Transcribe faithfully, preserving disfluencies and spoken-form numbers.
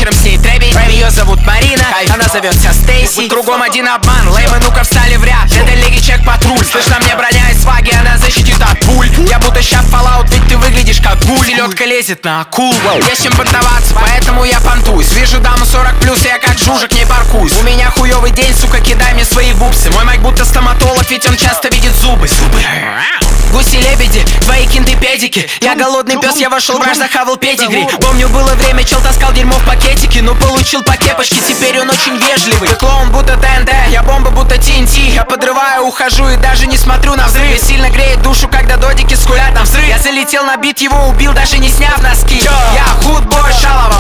вечером с ней требить. Ее зовут Марина, она зовется Стейси. Кругом один обман, леймы, ну-ка встали в ряд. Это лиги чек-патруль, слышно мне броня из сваги, она защитит от пуль. Я будто ща Fallout, ведь ты выглядишь как гуль. Селедка лезет на акул, есть чем понтоваться, поэтому я понтуюсь. Вижу даму сорок плюс, я как жужик не паркуюсь. У меня хуёвый день, сука, кидай мне свои бубсы. Мой майк будто стоматолог, ведь он часто видит зубы. Зубы. Гуси-лебеди, твои кинты-педики. Я голодный пес, я вошел в раж, захавал педигри. Помню, было время, чел таскал дерьмо в пакетике, но получил по кепочке, теперь он очень вежливый. Ты клоун, будто ТНТ, я бомба, будто ти эн ти. Я подрываю, ухожу и даже не смотрю на взрыв. Сильно греет душу, когда додики скулят на взрыв. Я залетел на бит, его убил, даже не сняв носки. Я худбой, шалава.